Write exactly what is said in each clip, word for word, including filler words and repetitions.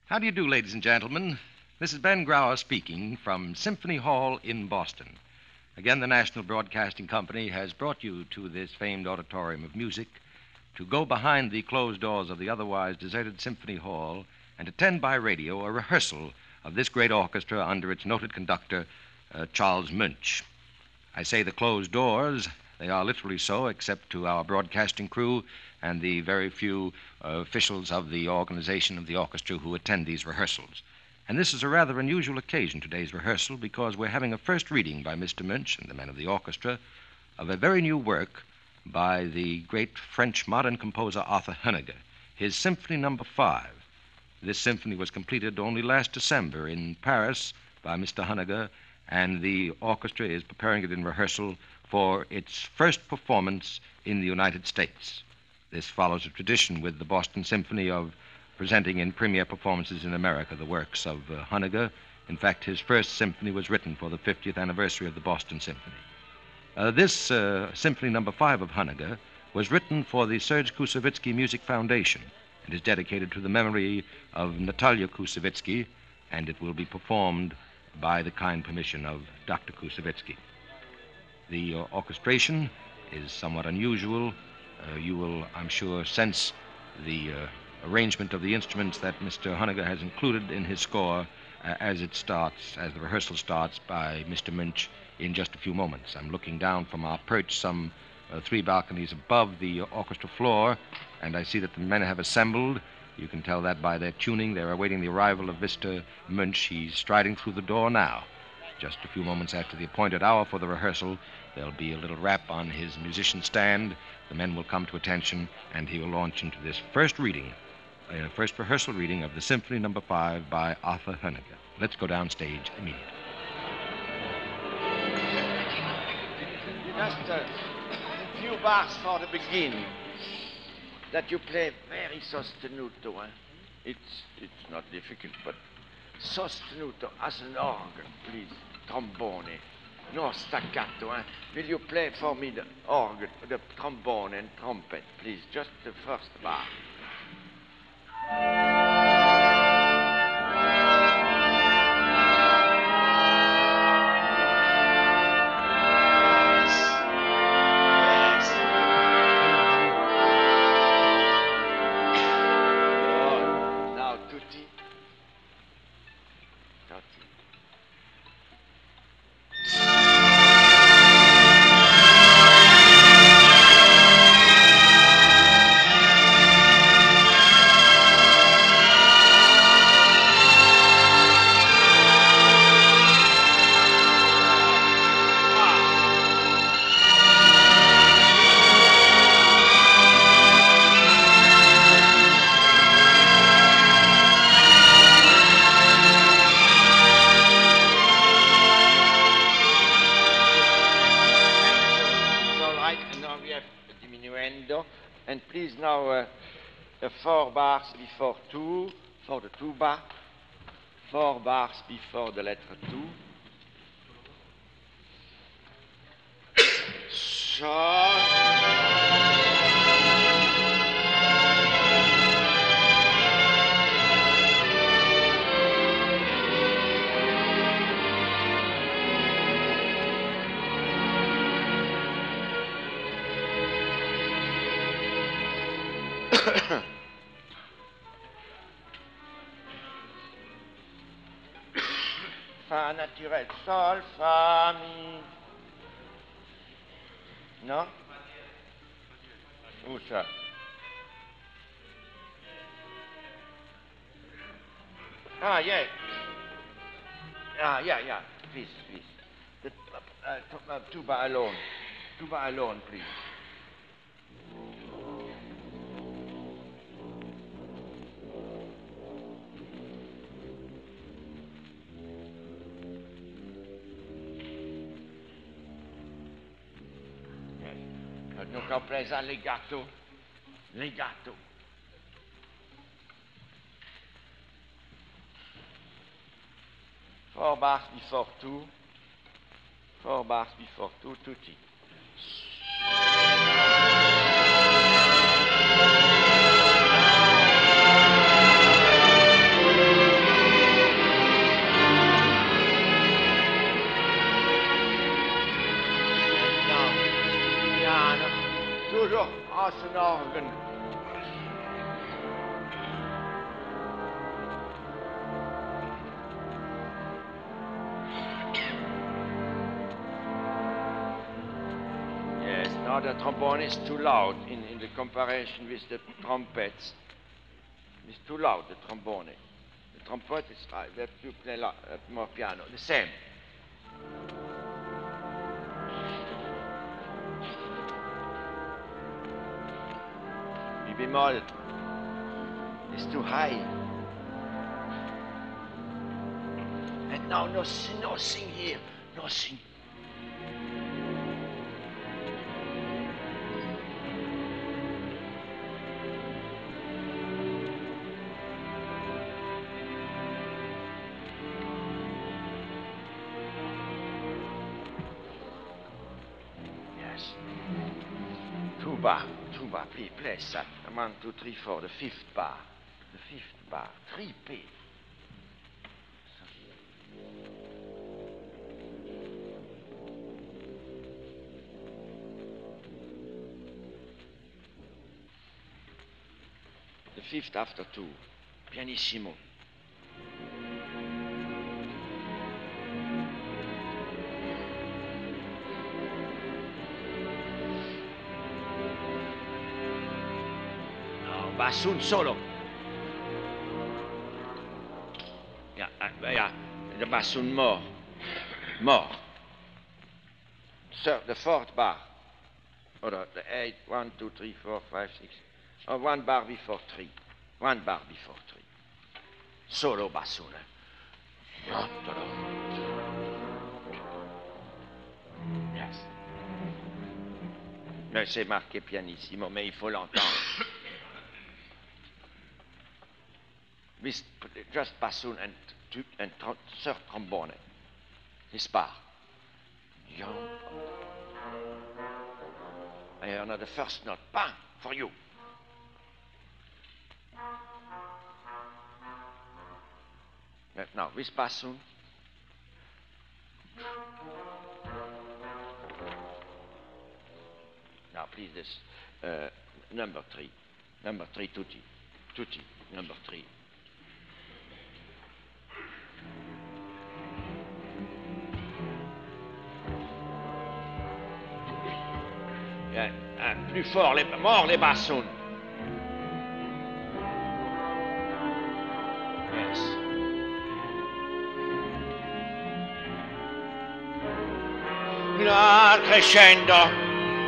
How do you do, ladies and gentlemen? This is Ben Grauer speaking from Symphony Hall in Boston. Again, the National Broadcasting Company has brought you to this famed auditorium of music to go behind the closed doors of the otherwise deserted Symphony Hall and attend by radio a rehearsal of this great orchestra under its noted conductor, uh, Charles Munch. I say the closed doors. They are literally so, except to our broadcasting crew and the very few uh, officials of the organization of the orchestra who attend these rehearsals. And this is a rather unusual occasion, today's rehearsal, because we're having a first reading by Mister Munch and the men of the orchestra of a very new work by the great French modern composer Arthur Honegger, his Symphony Number Five. This symphony was completed only last December in Paris by Mister Honegger, and the orchestra is preparing it in rehearsal for its first performance in the United States. This follows a tradition with the Boston Symphony of presenting in premiere performances in America the works of uh, Honegger. In fact, his first symphony was written for the fiftieth anniversary of the Boston Symphony. Uh, this uh, Symphony Number Five of Honegger was written for the Serge Koussevitzky Music Foundation and is dedicated to the memory of Natalia Koussevitzky, and it will be performed by the kind permission of Doctor Koussevitzky. The uh, orchestration is somewhat unusual. Uh, you will, I'm sure, sense the uh, arrangement of the instruments that Mister Honegger has included in his score uh, as it starts, as the rehearsal starts by Mister Munch in just a few moments. I'm looking down from our perch some uh, three balconies above the uh, orchestra floor, and I see that the men have assembled. You can tell that by their tuning. They're awaiting the arrival of Mister Munch. He's striding through the door now. Just a few moments after the appointed hour for the rehearsal, there'll be a little rap on his musician stand. The men will come to attention, and he will launch into this first reading, uh, first rehearsal reading of the Symphony Number Five by Arthur Honegger. Let's go downstage immediately. Just a few bars for the beginning. That you play very sostenuto. Eh? It's it's not difficult, but sostenuto as an organ, please. Trombone. No staccato. Eh? Will you play for me the organ, the trombone and trumpet, please? Just the first bar. And please now uh, uh, four bars before two, for the tuba, four bars before the letter two. Sol. Fa naturel, sol, fa, mi. No? Où ça? Ah, yeah. Ah, yeah, yeah. Please, please. The uh, uh, uh, tuba alone. Tuba alone, please. Non compresa legato, legato. Four bars before two, four bars before two, tutti. as an organ. Yes, now the trombone is too loud in, in the comparison with the trumpets. It's too loud, the trombone. The trumpet is right, we have to play la- uh, more piano, the same. Mi bemol is too high. And now no, no sing here, no sing. Yes. Two bar, two bar, please, play that. One, two, three, four, the fifth bar. The fifth bar, three P. The fifth after two, pianissimo. No, bassoon solo. Yeah, uh, yeah, the bassoon more, more. So the fourth bar, or the, the eight, one, two, three, four, five, six. Or one bar before three. One bar before three. Solo bassoon. Eh? Yes. Mais c'est marqué pianissimo, mais il faut l'entendre. With just bassoon and two, and tr- third trombone. This bar. I hear the first note. Bang! For you. Now, with bassoon. Now, please, this uh, number three. Number three, tutti. Tutti, number three. Yeah, uh, plus fort, les, more les bassons. Yes. No, crescendo.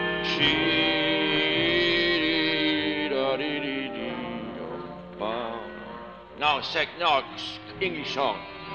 No, sec, no, English song.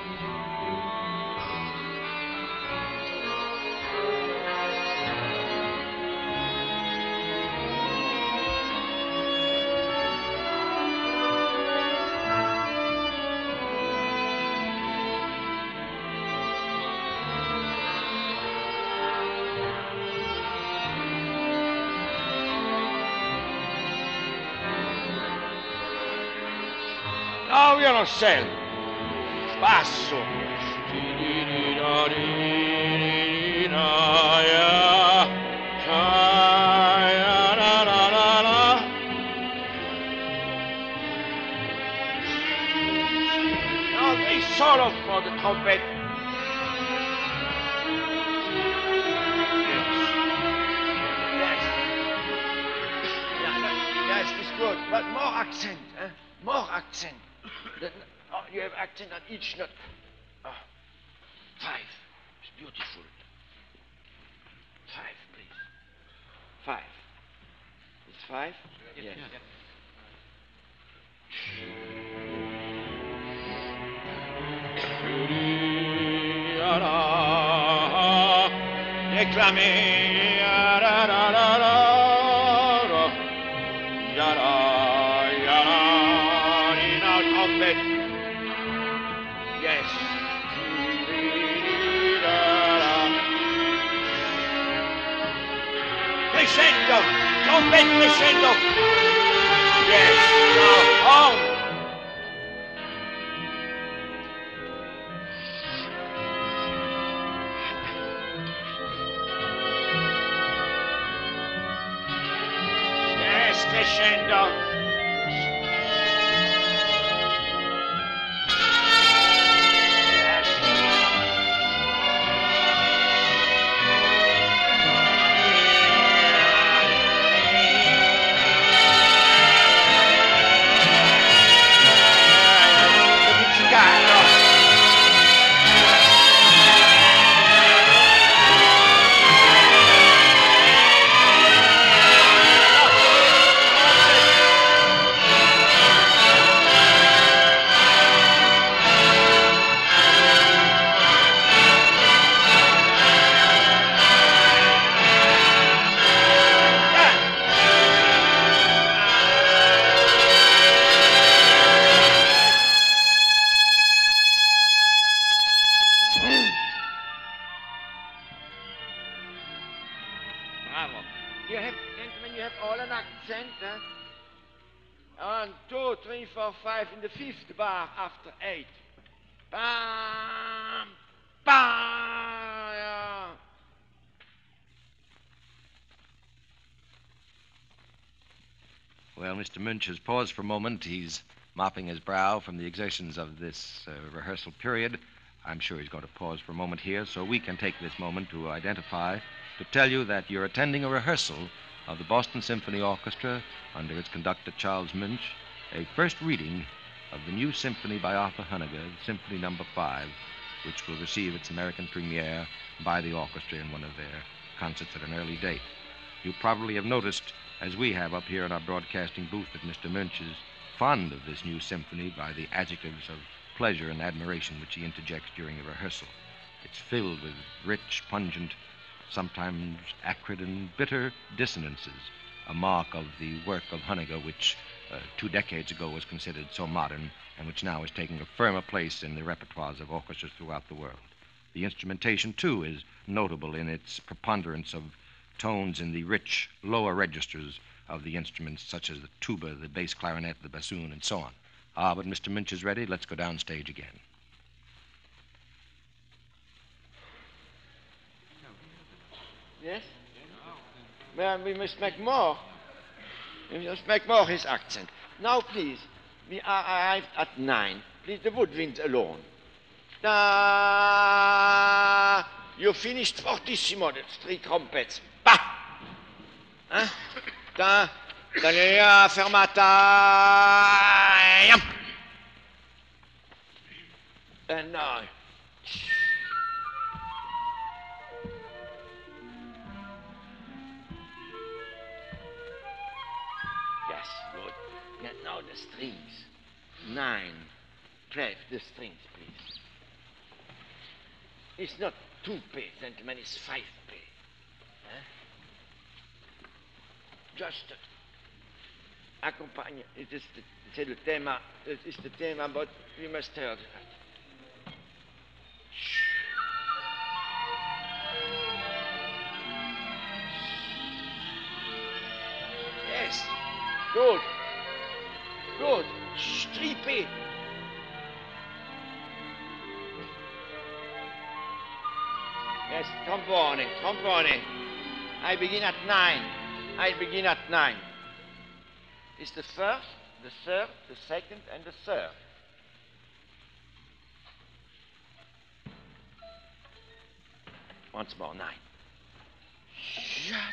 No, violoncelo. Basso. No, they solo for the trumpet. Yes. Yes. Yeah, no, yes, it's good, but more accent, eh? More accent. The, oh, you have accent on each note. Oh, five. It's beautiful. Five, please. Five. It's five? Yes. yes. Déclamez. Trumpet. Yes. Crescendo. Trumpet crescendo. Yes. Now, horn. crescendo. Bravo. You have, gentlemen, you have all an accent, huh? One, two, three, four, five in the fifth bar after eight. Bam! Bam! Yeah. Well, Mister Munch has paused for a moment. He's mopping his brow from the exertions of this uh, rehearsal period. I'm sure he's going to pause for a moment here so we can take this moment to identify, to tell you that you're attending a rehearsal of the Boston Symphony Orchestra under its conductor, Charles Munch, a first reading of the new symphony by Arthur Honegger, Symphony Number Five, which will receive its American premiere by the orchestra in one of their concerts at an early date. You probably have noticed, as we have up here in our broadcasting booth, that Mister Munch is fond of this new symphony by the adjectives of pleasure and admiration which he interjects during the rehearsal. It's filled with rich, pungent, sometimes acrid and bitter dissonances, a mark of the work of Honegger, which uh, two decades ago was considered so modern and which now is taking a firmer place in the repertoires of orchestras throughout the world. The instrumentation, too, is notable in its preponderance of tones in the rich lower registers of the instruments, such as the tuba, the bass clarinet, the bassoon, and so on. Ah, but Mister Munch is ready. Let's go downstage again. Yes? Well, we must make more. We must make more his accent. Now, please, we are arrived at nine. Please, the woodwind alone. Da! You finished fortissimo, that's three trumpets. Bah! Hein? Da! Da! Fermata! Yum! And now. Yes, good. And now the strings. Nine. Play the strings, please. It's not two P, gentlemen, it's five P. Huh? Just accompagne. It is the, c'est le thème. It is the theme, but we must hear it. Yes. Good. Good. Shh, three P. Yes, trombone, trombone. I begin at nine. I begin at nine. It's the first, the third, the second, and the third. Once more, nine. Shut up.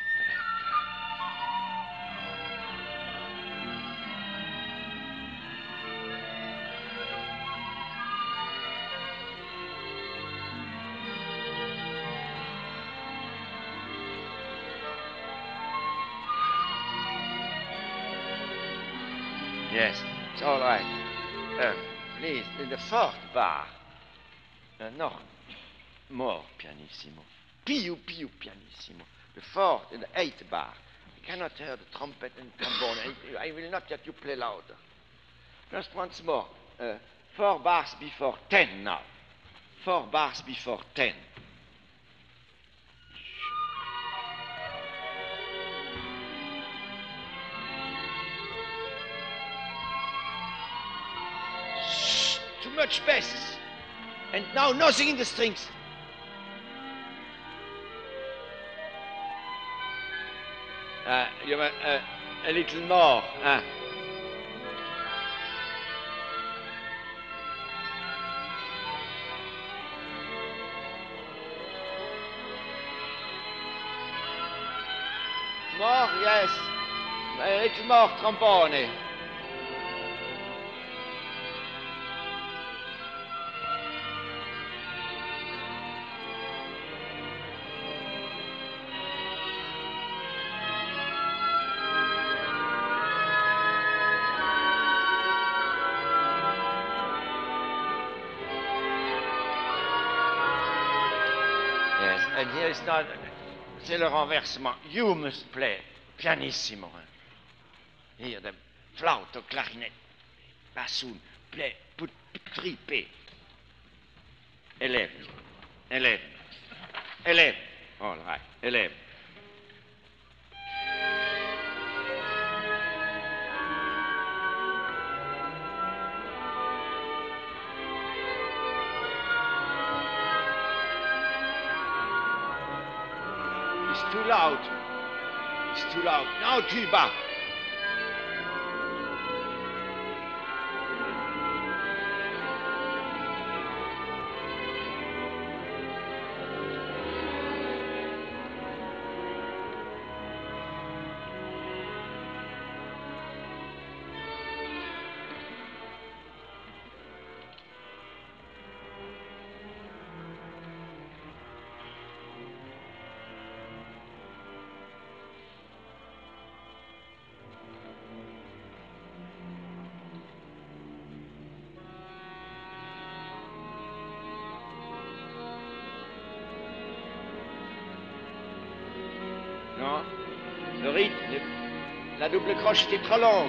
Yes, it's all right. Uh, please, in the fourth bar. Uh, no, more pianissimo. Piu, piu, pianissimo. The fourth and the eighth bar. I cannot hear the trumpet and trombone. I, I will not let you play louder. Just once more. Uh, four bars before ten now. Four bars before ten. Too much bass. And now nothing in the strings. Uh, you, uh, a little more, huh? More, yes. A little more trombone. Yes, and here is not. C'est le renversement. You must play pianissimo. Hein? Here, the flauto, clarinet, bassoon, play, put, put three P. Eleven. Eleven. Eleven. All right, eleven. It's too loud. It's too loud. Now, tuba. Non, le rythme, le- la double croche était trop longue.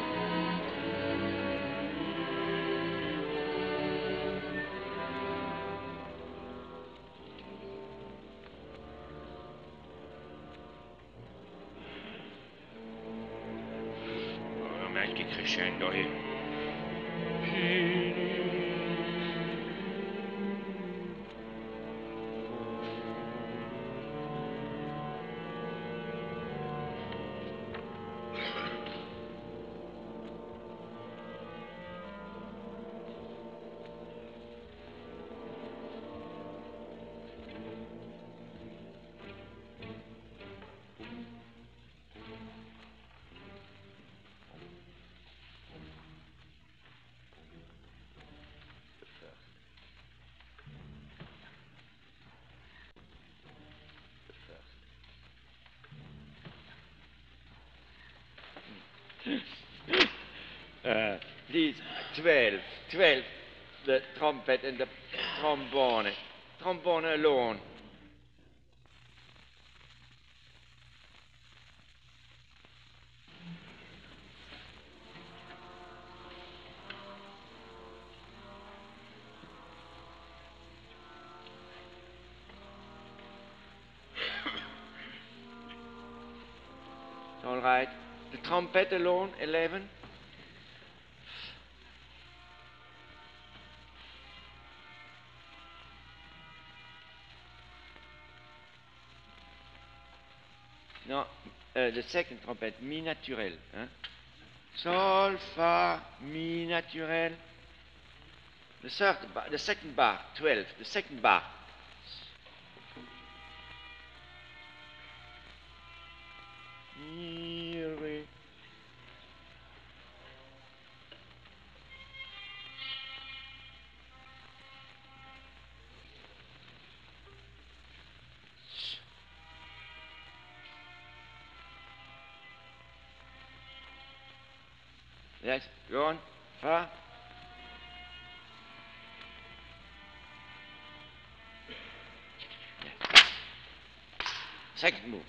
Oh, mais anche crescendo, eh. Uh, please, twelve, twelve, the trumpet and the trombone. Trombone alone. All right. The trumpet alone, eleven. No, uh, the second trumpet, mi naturel. Hein? Sol, fa, mi naturel. The third bar, the second bar, twelve, the second bar. Mi, re. Yes, go on. Fa. Second move.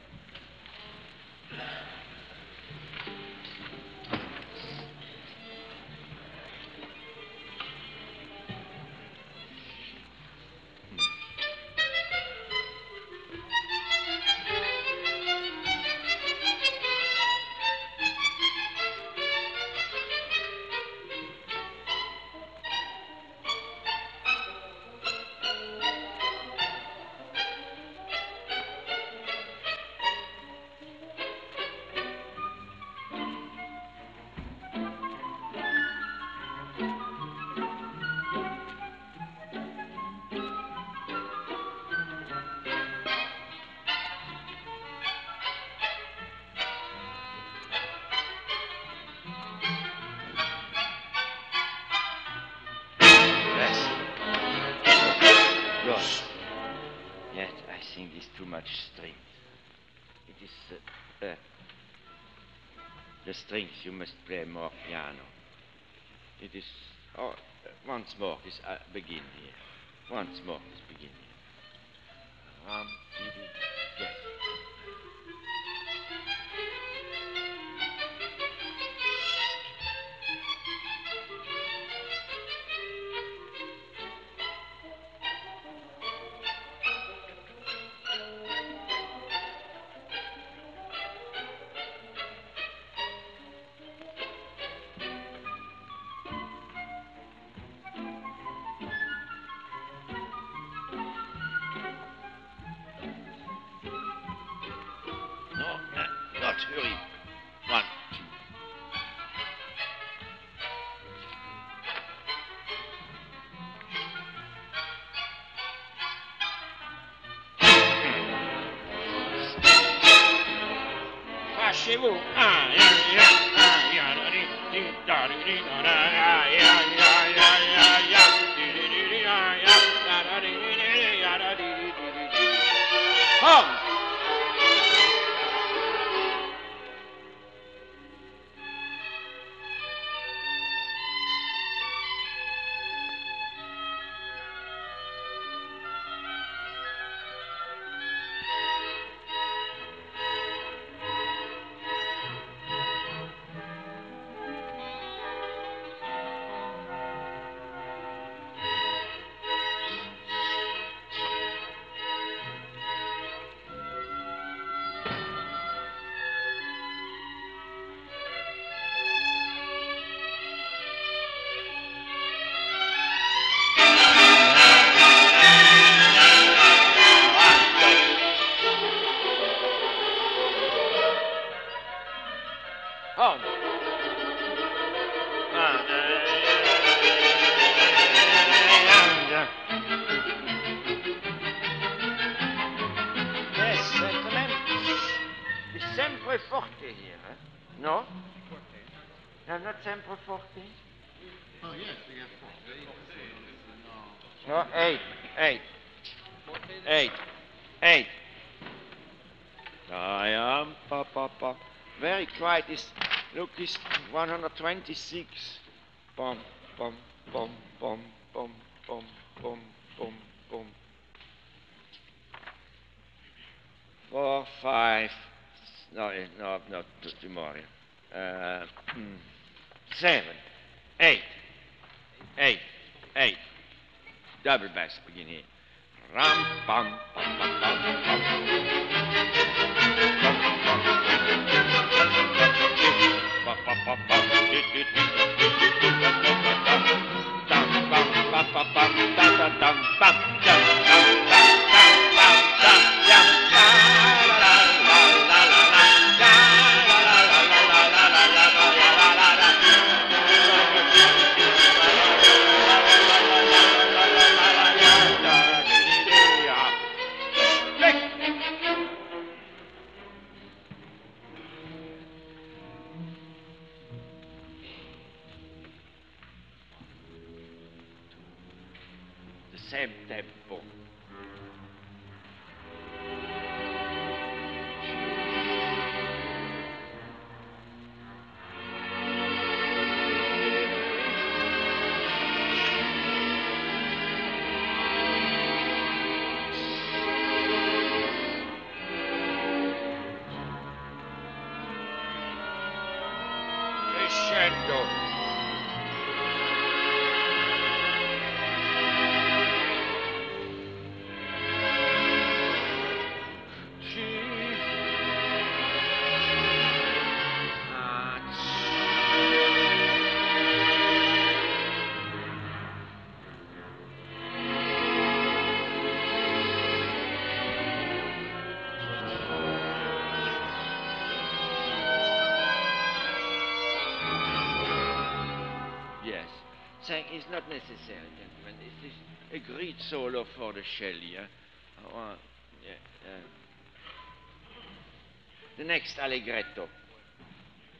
Good. Yet I think it's too much strings. It is uh, uh, the strings you must play more piano. It is. Oh, uh, once more, is uh, begin here. Once more, is begin here. Um, yes. No, uh, not hurry. One, two. Fâchez-vous. Ah, yeah, yeah, ah, yeah, da, dee, dee, da, dee, dee, da, da, yeah, yeah, yeah, yeah, yeah, yeah, dee, dee, dee, dee, ah, yeah, da, da, dee, dee, dee, dee, yeah, da, dee, dee, dee, dee, dee. Home. Home. Ah, yeah. Yes, gentlemen. It's sempre forte here, eh? No? No, not sempre forte. Oh, yes, we have four. No, eight, eight, eight, eight. I am, pa, pa, pa. Very quiet. Is look, is one hundred twenty-six. Bum, bum, bum, bum, bum, bum, bum, bum, bum. Four, five. No, eh, no, not t- tomorrow. Uh, mm, seven, eight, eight, eight. Double bass begin here. Ram, bum, bum, bum, bum, bum. The same tempo. Crescendo. Yes. Saying is not necessary, gentlemen. This is a great solo for the shell here. Oh, uh, yeah, uh, the next allegretto.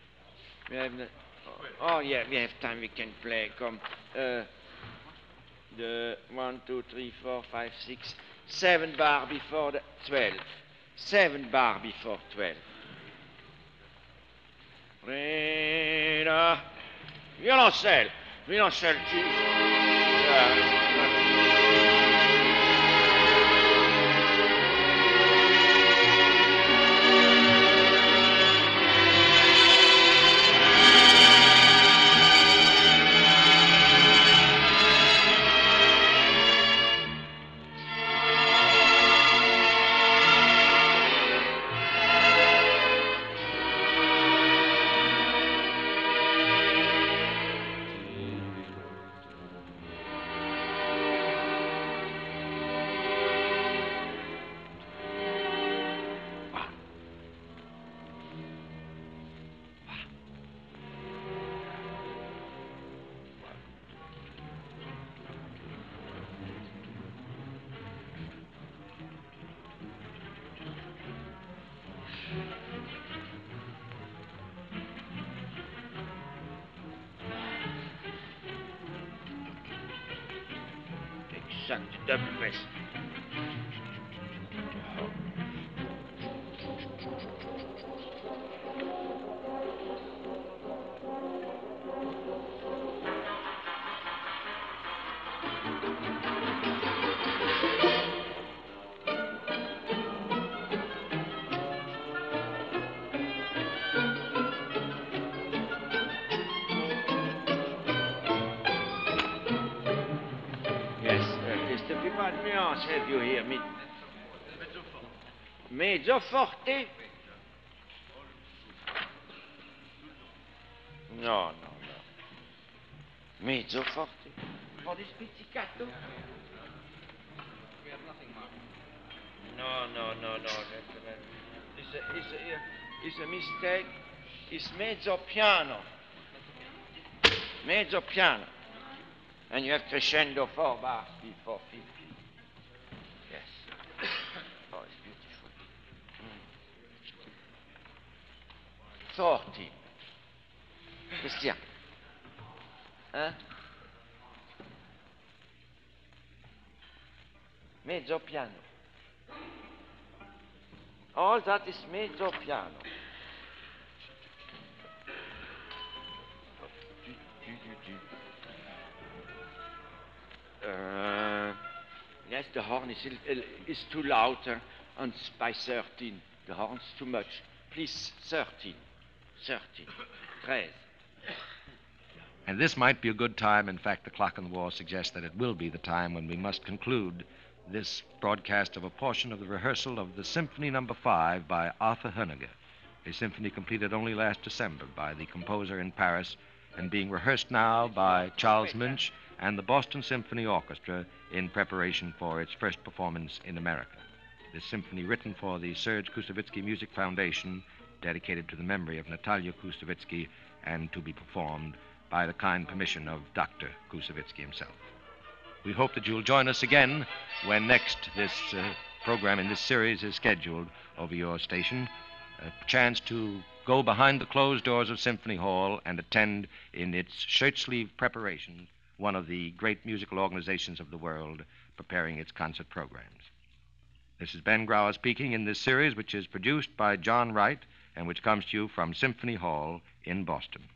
We have the, oh, oh, yeah, we have time. We can play. Come. Uh, the one, two, three, four, five, six, seven bar before the twelve. Seven bar before twelve. Rena. Violoncelle. Violoncelle, tu. Uh, Exact, double bass. Yes, uh, is the people nuance have you here? Mid- Mezzo forte? No, no, no. Mezzo forte? For this pizzicato? No, no, no, no. That's a, it's a, it's a, it's a mistake. It's mezzo piano. Mezzo piano. And you have crescendo four bars before fifty. Yes. Oh, it's beautiful. Mm. Forty. Christian. Hein? Mezzo piano. All that is mezzo piano. Uh, yes, the horn is, is too loud uh, and by thirteen. The horn's too much. Please, thirteen. thirteen. thirteen. And this might be a good time. In fact, the clock on the wall suggests that it will be the time when we must conclude this broadcast of a portion of the rehearsal of the Symphony Number Five by Arthur Honegger, a symphony completed only last December by the composer in Paris and being rehearsed now by Charles Munch and the Boston Symphony Orchestra in preparation for its first performance in America. This symphony, written for the Serge Koussevitzky Music Foundation, dedicated to the memory of Natalia Koussevitzky, and to be performed by the kind permission of Doctor Koussevitzky himself. We hope that you'll join us again when next this uh, program in this series is scheduled over your station. A chance to go behind the closed doors of Symphony Hall and attend in its shirt-sleeve preparation one of the great musical organizations of the world preparing its concert programs. This is Ben Grauer speaking in this series, which is produced by John Wright and which comes to you from Symphony Hall in Boston.